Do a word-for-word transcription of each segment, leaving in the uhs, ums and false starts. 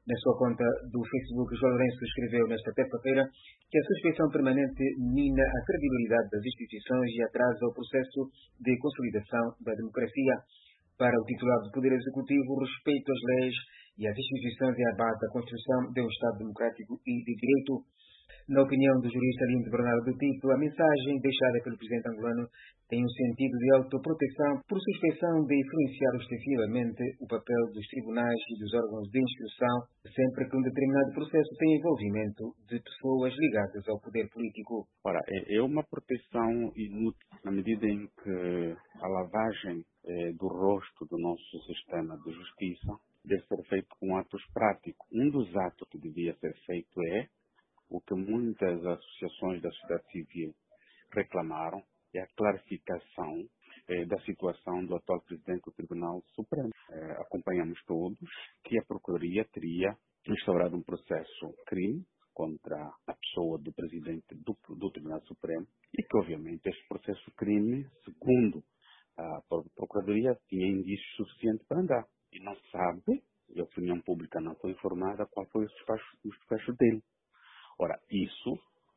Na sua conta do Facebook, João Lourenço escreveu nesta terça-feira que a suspeição permanente mina a credibilidade das instituições e atrasa o processo de consolidação da democracia. Para o titular do Poder Executivo, o respeito às leis e às instituições é a base da construção de um Estado democrático e de direito. Na opinião do jurista Lindo Bernardo do Tipo, a mensagem deixada pelo presidente angolano tem um sentido de autoproteção por suspeição de influenciar ostensivamente o papel dos tribunais e dos órgãos de instrução, sempre que um determinado processo tem envolvimento de pessoas ligadas ao poder político. Ora, é é uma proteção inútil na medida em que a lavagem eh, do rosto do nosso sistema de justiça deve ser feito com atos práticos. Um dos atos que devia ser feito é o que muitas associações da sociedade civil reclamaram, é a clarificação eh, da situação do atual presidente do Tribunal Supremo. Eh, acompanhamos todos que a Procuradoria teria instaurado um processo crime contra a pessoa do presidente do, do Tribunal Supremo e que, obviamente, este processo crime, segundo a Procuradoria, tinha indícios suficientes para andar. E não se sabe, e a opinião pública não foi informada, qual foi o desfecho, o desfecho dele. Ora, isso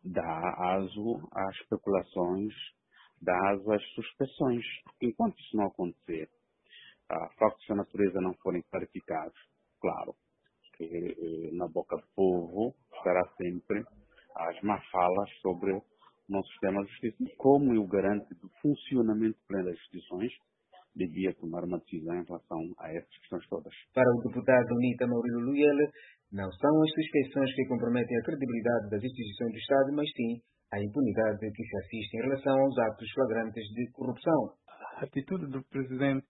dá aso às especulações, dá aso às suspeições. Enquanto isso não acontecer, a factos da natureza não forem clarificados, claro, que eh, na boca do povo estará sempre as más falas sobre o nosso sistema de justiça. Como eu garanto do funcionamento pleno das instituições, devia tomar uma decisão em relação a essas questões todas. Para o deputado Unita Maurílio Luyele, não são as suspeições que comprometem a credibilidade das instituições do Estado, mas sim a impunidade que se assiste em relação aos atos flagrantes de corrupção. A atitude do presidente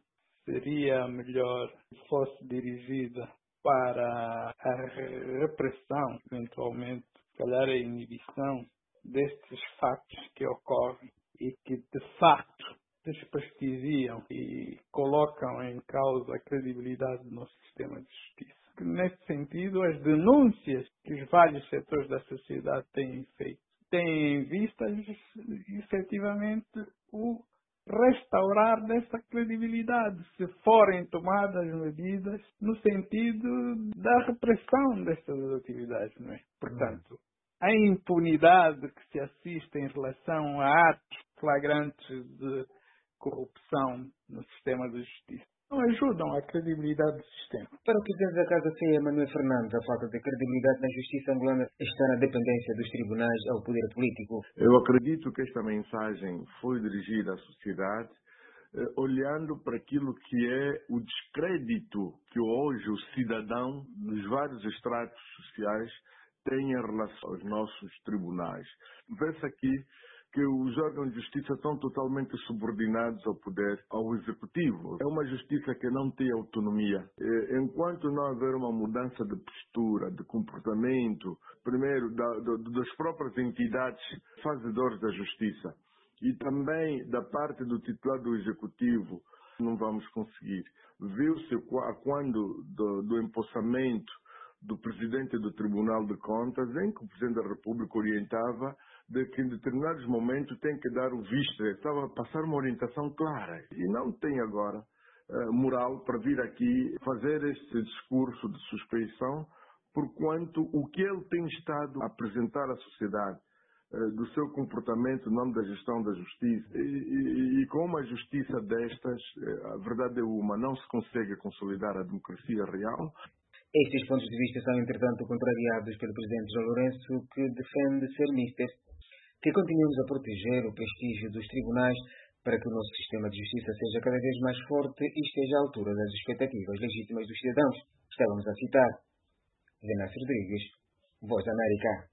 seria melhor se fosse dirigida para a repressão, eventualmente, se calhar a inibição destes fatos que ocorrem e que, de facto, desprestigiam e colocam em causa a credibilidade do nosso sistema de justiça. Nesse sentido, as denúncias que os vários setores da sociedade têm feito têm em vista, efetivamente, o restaurar dessa credibilidade, se forem tomadas medidas no sentido da repressão destas atividades, não é? Portanto, a impunidade que se assiste em relação a atos flagrantes de corrupção no sistema de justiça não ajudam à credibilidade do sistema. Para o presidente da Casa Ceia, Manuel Fernandes, a falta de credibilidade na justiça angolana está na dependência dos tribunais ao poder político. Eu acredito que esta mensagem foi dirigida à sociedade eh, olhando para aquilo que é o descrédito que hoje o cidadão nos vários estratos sociais tem em relação aos nossos tribunais. Vê-se aqui que os órgãos de justiça estão totalmente subordinados ao poder, ao executivo. É uma justiça que não tem autonomia. Enquanto não houver uma mudança de postura, de comportamento, primeiro da, da, das próprias entidades fazedoras da justiça e também da parte do titular do executivo, não vamos conseguir. Viu-se quando do, do empossamento do presidente do Tribunal de Contas, em que o Presidente da República orientava de que em determinados momentos tem que dar o visto. Estava a passar uma orientação clara. E não tem agora uh, moral para vir aqui fazer este discurso de suspeição, porquanto o que ele tem estado a apresentar à sociedade uh, do seu comportamento no nome da gestão da justiça. E, e, e com uma justiça destas, uh, a verdade é uma, não se consegue consolidar a democracia real. Estes pontos de vista são, entretanto, contrariados pelo presidente João Lourenço, que defende ser mister, que continuemos a proteger o prestígio dos tribunais para que o nosso sistema de justiça seja cada vez mais forte e esteja à altura das expectativas legítimas dos cidadãos. Estávamos a citar Zenas Rodrigues, Voz da América.